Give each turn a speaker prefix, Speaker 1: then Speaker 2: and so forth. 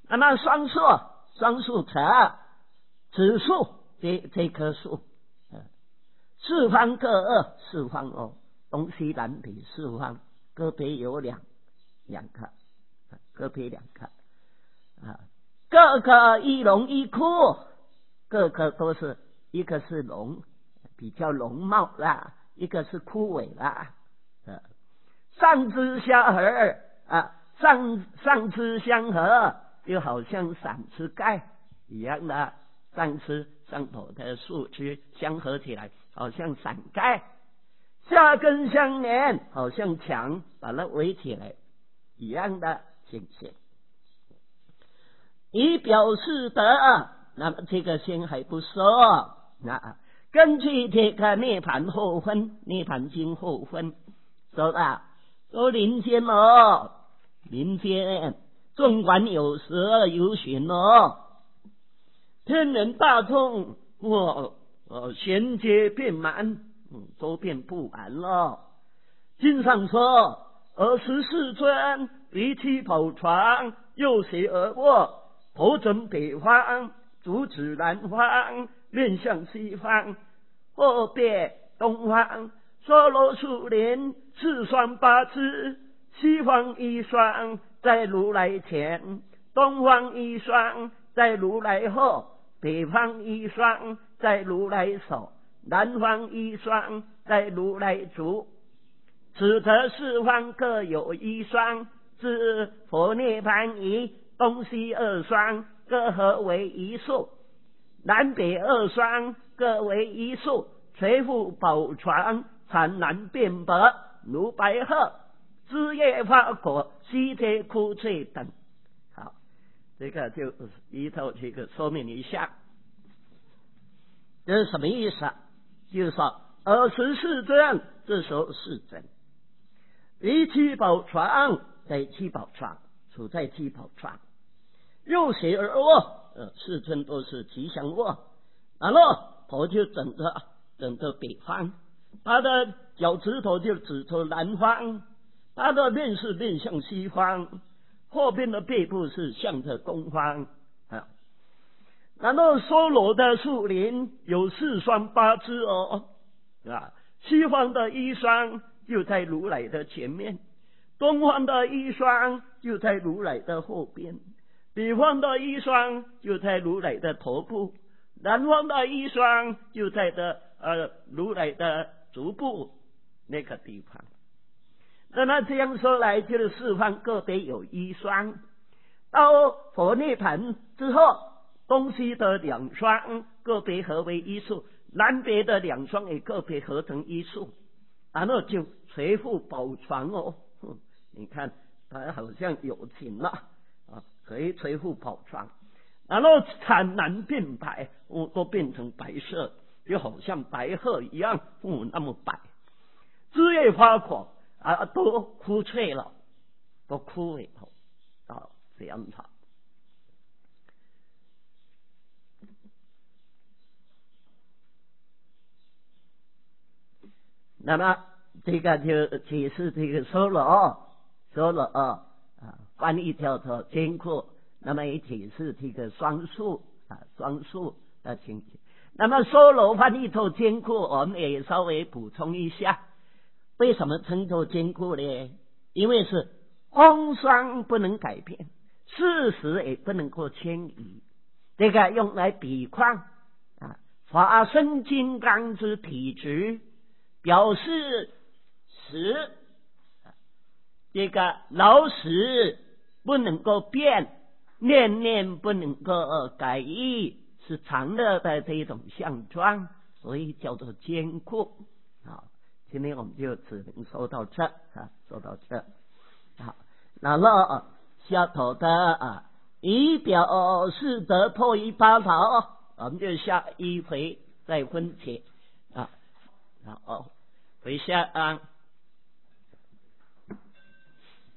Speaker 1: 那么双树者，指树这棵树，四方各二，四方哦，东西南北四方各别有两棵，各别两棵啊，各个一龙一枯，各个都是一个是龙，比较容貌啦，一个是枯萎啦，上枝相合啊，上枝相合，就好像伞枝盖一样的，上头的树枝相合起来，好像伞盖；下根相连，好像墙把它围起来一样的情形。以表示得，那么这个先还不说，那根据这个涅盘后分，涅盘经后分说了，说林间哦，民间纵观有时有寻哦，天人大众衔接遍满，都变不完了。经上说，而14尊离七宝床，右斜而卧，头枕北方，足指南方，面向西方，后背东方。娑罗树林4双8枝，西方1双在如来前，东方1双在如来后，北方1双在如来手，南方1双在如来足。此则四方各有1双，自佛涅盘仪，东西2双各合为1束，南北2双各为1束，垂覆宝床，产蓝变白如白鹤，枝叶花果，悉皆枯翠等。好，这个就一头这个说明一下，这是什么意思？就是说24尊，这时候是真。离七宝床，在七宝床，处在七宝床，右斜而卧，4尊都是吉祥卧，然后头就枕着北方，他的脚趾头就指着南方，他的面是面向西方，后边的背部是向着东方啊。然后娑罗的树林有4双8枝哦，啊，西方的1双就在如来的前面，东方的1双就在如来的后边，北方的1双就在如来的头部，南方的1双就在如来的足部那个地方。那么这样说来，就是4方各别有1双。到佛涅盘之后，东西的2双个别合为1束，南北的2双也个别合成1束，然后就垂覆宝床哦。你看他好像有情了啊，可以垂覆宝床，然后产蓝变白，都变成白色，就好像白鹤一样，那么白。枝叶花果都枯脆了，都枯萎了这样子。那么这个就解释这个说了翻译叫做艰苦，那么也解释这个双数的情形。那么娑罗翻译作艰苦，我们也稍微补充一下，为什么称作艰苦呢？因为是风霜不能改变，事实也不能够迁移，这个用来比况法身金刚之体质，表示实，这个老实不能够变，念念不能够改易，是常乐的这种相状，所以叫做坚固。好，今天我们就只能说到这说到这。好，然后下头的以表示得破一八法，我们就下一回再分解然后回下